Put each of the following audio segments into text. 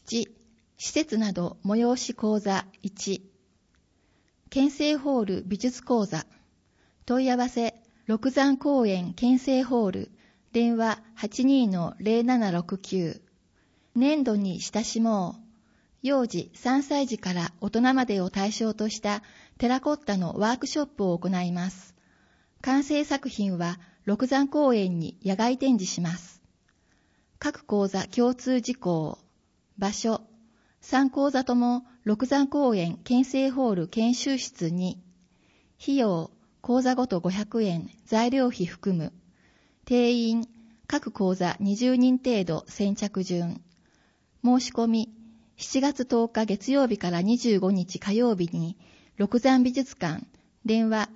7、施設など催し講座1、県政ホール美術講座、問い合わせ、六山公園県政ホール、電話 82-0769、年度に親しもう、幼児3歳児から大人までを対象としたテラコッタのワークショップを行います。完成作品は六山公園に野外展示します。各講座共通事項、場所、3講座とも六山公園県政ホール研修室に、費用、講座ごと500円、材料費含む、定員、各講座20人程度先着順、申し込み、7月10日月曜日から25日火曜日に、六山美術館、電話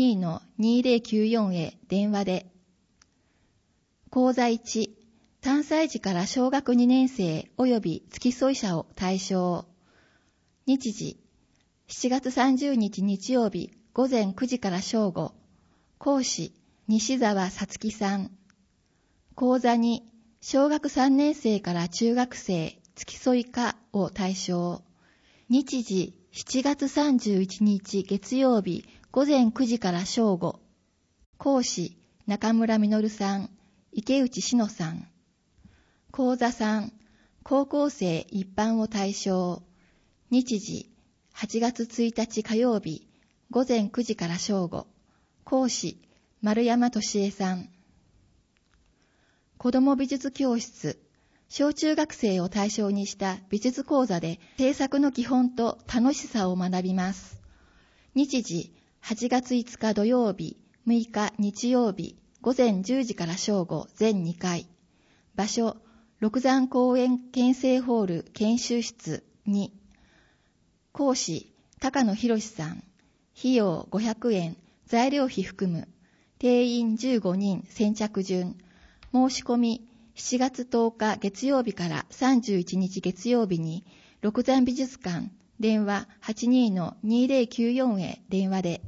82-2094 へ電話で。講座1、3歳児から小学2年生及び付き添い者を対象。日時、7月30日日曜日午前9時から正午。講師、西澤さつきさん。講座2、小学3年生から中学生付き添い科を対象。日時、7月31日月曜日午前9時から正午。講師、中村実さん、池内志乃さん。講座3、高校生一般を対象。日時、8月1日火曜日、午前9時から正午。講師、丸山俊恵さん。子ども美術教室、小中学生を対象にした美術講座で制作の基本と楽しさを学びます。日時、8月5日土曜日、6日日曜日、午前10時から正午全2回。場所、六山公園県政ホール研修室2。講師、高野博さん。費用500円、材料費含む。定員15人先着順。申し込み、7月10日月曜日から31日月曜日に、六山美術館、電話 82-2094 へ電話で。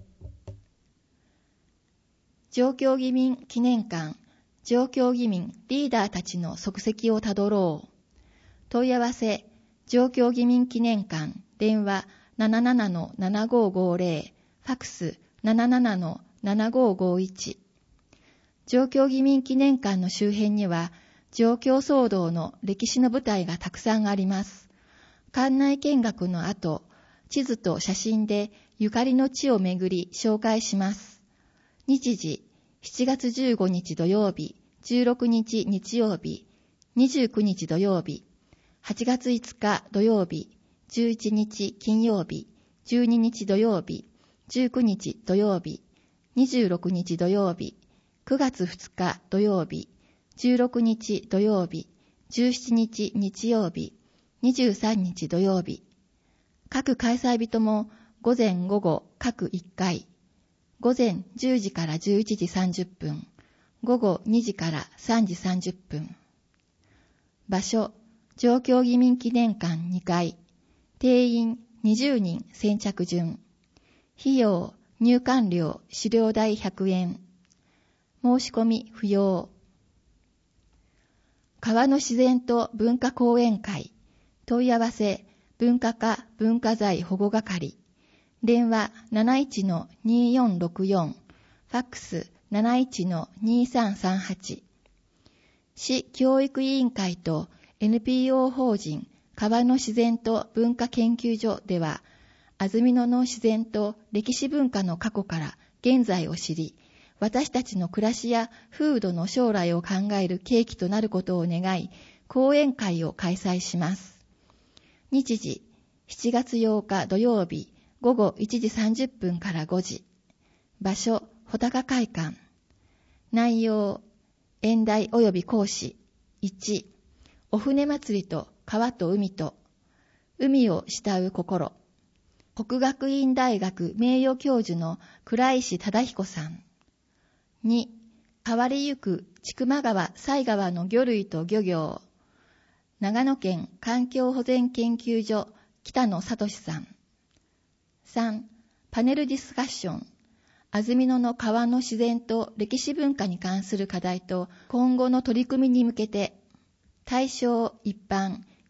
上京義民記念館、上京義民リーダーたちの足跡をたどろう。問い合わせ、上京義民記念館、電話 77-7550、ファックス 77-7551。上京義民記念館の周辺には、上京騒動の歴史の舞台がたくさんあります。館内見学の後、地図と写真でゆかりの地を巡り紹介します。日時、7月15日土曜日、16日日曜日、29日土曜日、8月5日土曜日、11日金曜日、12日土曜日、19日土曜日、26日土曜日、9月2日土曜日、16日土曜日、17日日曜日、23日土曜日。各開催日とも午前午後各1回。午前10時から11時30分。午後2時から3時30分。場所、上京義民記念館2階。定員20人先着順。費用、入館料、資料代100円。申し込み不要。川の自然と文化講演会。問い合わせ、文化課文化財保護係。電話 71-2464。ファックス 71-2338。市教育委員会と NPO 法人川の自然と文化研究所では、安曇野の自然と歴史文化の過去から現在を知り、私たちの暮らしや風土の将来を考える契機となることを願い、講演会を開催します。日時、7月8日土曜日、午後1時30分から5時。場所、穂高会館。内容、演題及び講師。1、お船祭りと川と海と、海を慕う心。国学院大学名誉教授の倉石忠彦さん。2、変わりゆく千曲川犀川の魚類と漁業。長野県環境保全研究所北野聡さん。3、パネルディスカッション。安曇野の川の自然と歴史文化に関する課題と今後の取り組みに向けて、対象一般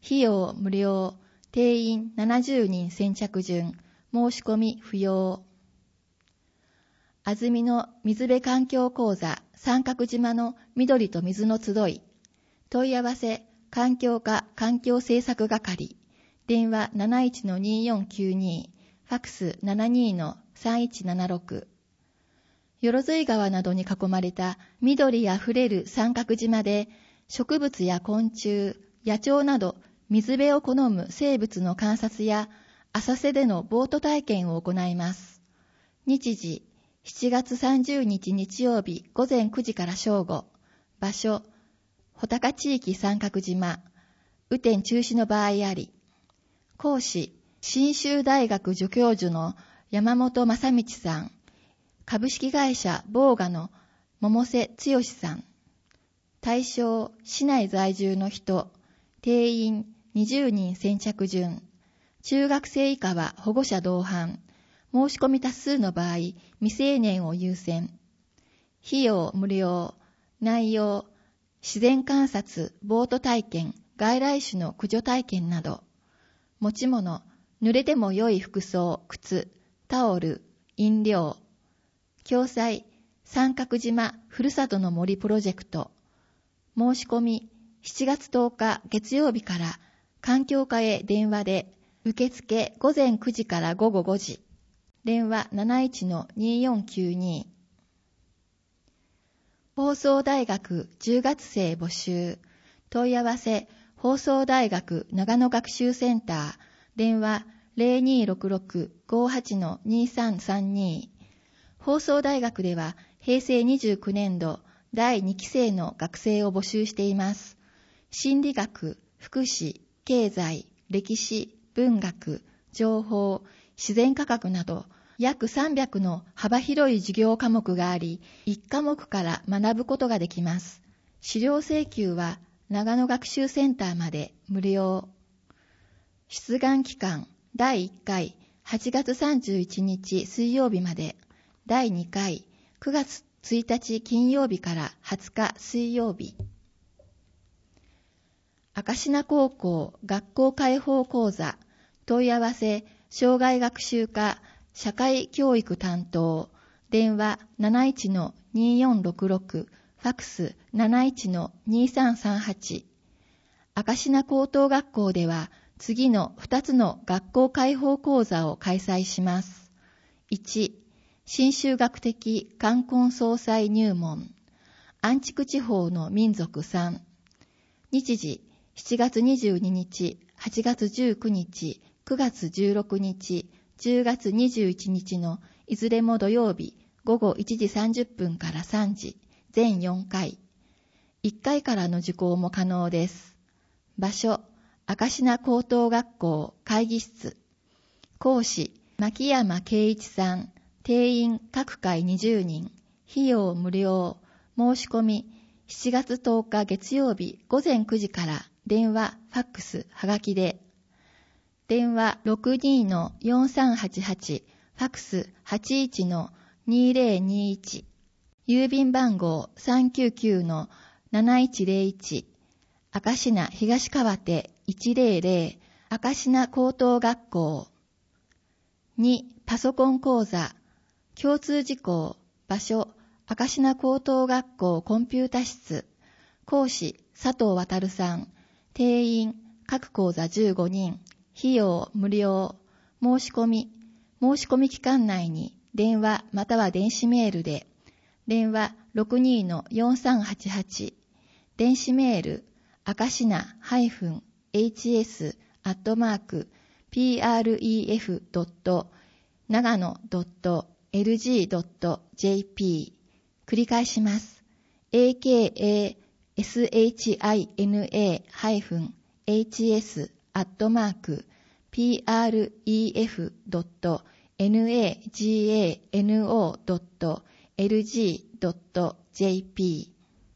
費用無料、定員70人先着順、申し込み不要。安曇野水辺環境講座三角島の緑と水の集い。問い合わせ、環境課環境政策係。電話 71-2492、ファクス 72-3176。よろずい川などに囲まれた緑あふれる三角島で、植物や昆虫、野鳥など水辺を好む生物の観察や浅瀬でのボート体験を行います。日時、7月30日日曜日午前9時から正午。場所、穂高地域三角島。雨天中止の場合あり。講師、信州大学助教授の山本正道さん。株式会社ボーガの百瀬剛さん。対象、市内在住の人。定員20人先着順。中学生以下は保護者同伴。申し込み多数の場合、未成年を優先。費用無料。内容、自然観察、ボート体験、外来種の駆除体験など。持ち物、濡れても良い服装、靴、タオル、飲料。共催、三角島ふるさとの森プロジェクト。申し込み、7月10日月曜日から環境課へ電話で、受付午前9時から午後5時。電話 71-2492。放送大学10月生募集。問い合わせ、放送大学長野学習センター。電話 0266-58-2332。放送大学では平成29年度第2期生の学生を募集しています。心理学、福祉、経済、歴史、文学、情報、自然科学など約300の幅広い授業科目があり、1科目から学ぶことができます。資料請求は長野学習センターまで無料。出願期間第1回8月31日水曜日まで。第2回、9月1日金曜日から20日水曜日。明科高校学校開放講座。問い合わせ、障害学習課社会教育担当。電話 71-2466、ファクス 71-2338。明科高等学校では次の2つの学校開放講座を開催します。1、新州学的冠婚葬祭入門。安築地方の民族3。日時、7月22日、8月19日、9月16日、10月21日のいずれも土曜日、午後1時30分から3時、全4回。1回からの受講も可能です。場所、明科高等学校会議室。講師、牧山圭一さん。定員各回20人。費用無料。申し込み、7月10日月曜日午前9時から電話、ファックス、はがきで。電話 62-4388、ファクス 81-2021。郵便番号 399-7101。明科東川手100、明科高等学校。2、パソコン講座。共通事項、場所、明科高等学校コンピュータ室。講師、佐藤航さん。定員、各講座15人。費用無料。申し込み期間内に電話または電子メールで。電話 62-4388。電子メール、明科-hs-pref.nagano.lg.jp。繰り返します。akashina-hs-pref.nagano.lg.jp。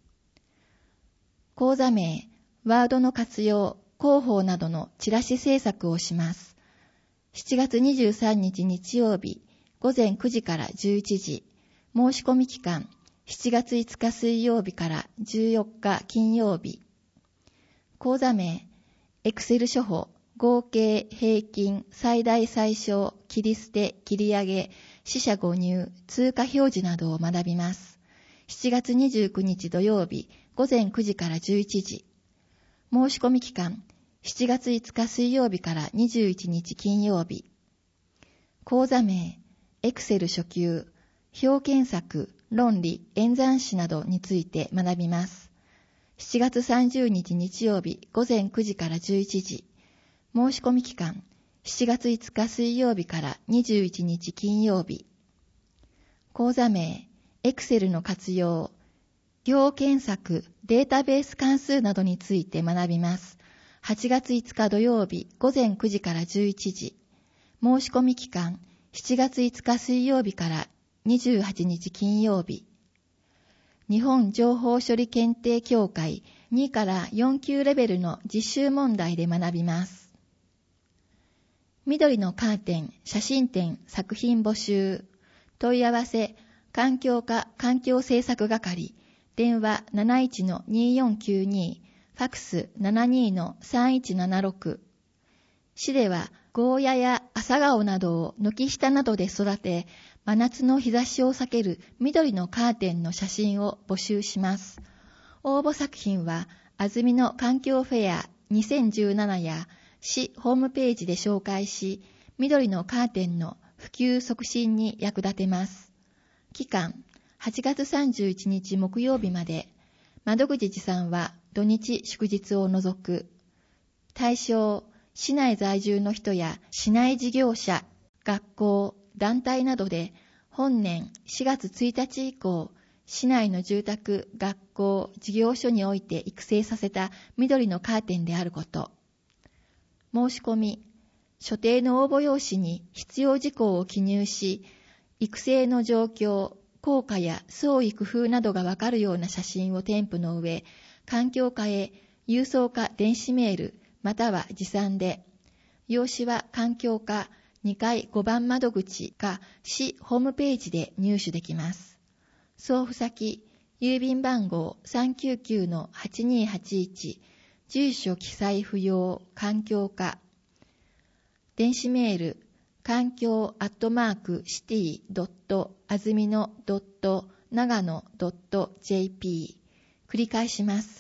講座名、ワードの活用、広報などのチラシ制作をします。7月23日日曜日、午前9時から11時。申し込み期間、7月5日水曜日から14日金曜日。講座名、 エクセル処方、合計、平均、最大最小、切り捨て、切り上げ、四捨五入、通貨表示などを学びます。7月29日土曜日、午前9時から11時。申し込み期間、7月5日水曜日から21日金曜日。講座名、エクセル初級、表検索、論理、演算子などについて学びます。7月30日日曜日、午前9時から11時。申し込み期間、7月5日水曜日から21日金曜日。講座名、エクセルの活用、表検索、データベース関数などについて学びます。8月5日土曜日、午前9時から11時。申し込み期間、7月5日水曜日から28日金曜日。日本情報処理検定協会2から4級レベルの実習問題で学びます。緑のカーテン、写真展、作品募集。問い合わせ、環境課環境政策係、電話 71-2492、ファクス 72-3176。市ではゴーヤや朝顔などを軒下などで育て、真夏の日差しを避ける緑のカーテンの写真を募集します。応募作品は、安曇野環境フェア2017や市ホームページで紹介し、緑のカーテンの普及促進に役立てます。期間、8月31日木曜日まで。窓口持参は土日祝日を除く。対象、市内在住の人や市内事業者、学校、団体などで本年4月1日以降、市内の住宅、学校、事業所において育成させた緑のカーテンであること。申し込み、所定の応募用紙に必要事項を記入し、育成の状況、効果や創意工夫などがわかるような写真を添付の上、環境課へ郵送か電子メール、または持参で、用紙は環境課2階5番窓口か市ホームページで入手できます。送付先、郵便番号 399-8281、住所記載不要、環境課。電子メール、環境@city.azumino.nagano.jp。繰り返します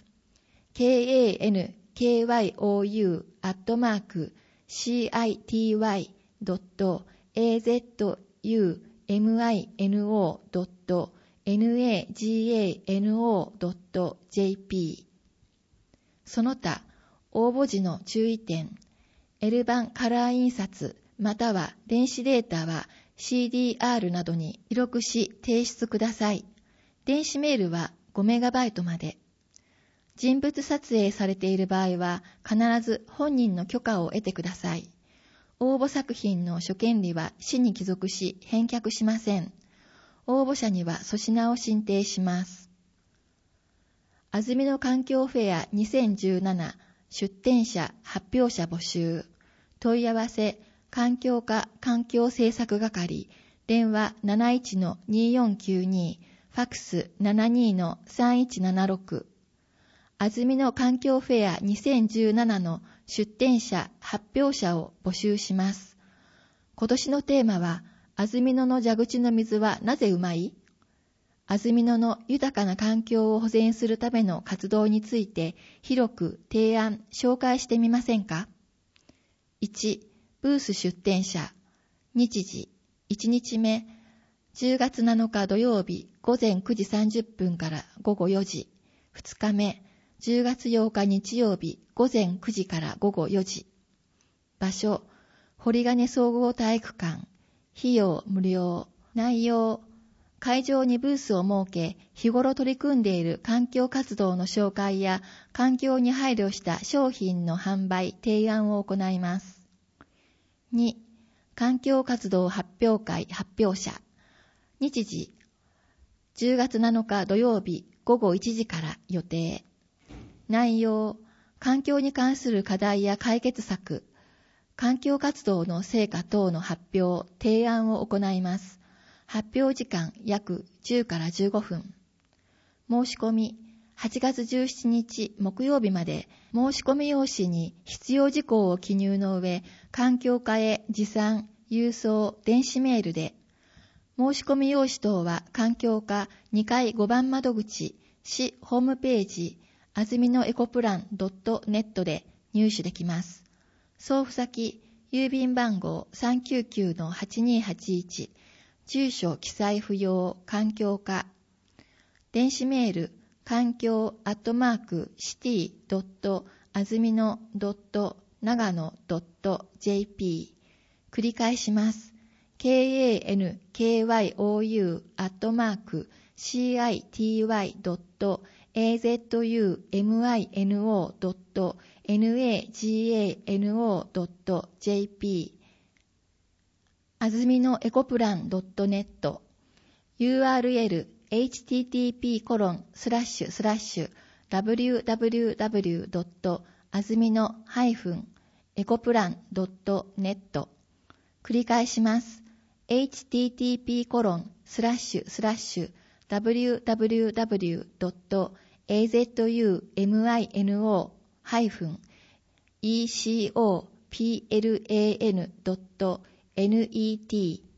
。kankyo@city.azumino.nagano.jp。その他、応募時の注意点、L 版カラー印刷または電子データは CDR などに記録し提出ください。電子メールは 5MB まで。人物撮影されている場合は必ず本人の許可を得てください。応募作品の所権利は市に帰属し返却しません。応募者には粗品を進呈します。安曇野環境フェア2017出展者発表者募集。問い合わせ環境課環境政策係、電話 71-2492、ファクス 72-3176。安曇野環境フェア2017の出展者発表者を募集します。今年のテーマは、安曇野の蛇口の水はなぜうまい？安曇野の豊かな環境を保全するための活動について広く提案、紹介してみませんか？ 1. ブース出展者。日時。1日目。10月7日土曜日午前9時30分から午後4時。2日目。10月8日日曜日午前9時から午後4時。場所。堀金総合体育館。費用無料。内容。会場にブースを設け、日頃取り組んでいる環境活動の紹介や環境に配慮した商品の販売、提案を行います。2. 環境活動発表会発表者。日時、10月7日土曜日午後1時から予定。内容、環境に関する課題や解決策、環境活動の成果等の発表、提案を行います。発表時間約10から15分。申し込み、 8月17日木曜日まで申し込み用紙に必要事項を記入の上、環境課へ持参、郵送、電子メールで、申し込み用紙等は環境課2階5番窓口、市ホームページ、あずみのエコプラン .net で入手できます。送付先、郵便番号 399-8281、住所記載不要、環境課。電子メール、環境@city.azumino.nagano.jp。繰り返します。kankyoui@city.azumino.nagano.jp。あずみのエコプラン .net。 URL http://www.azumino-ecoplan.net。 繰り返します。http://www.azumino-ecoplan.net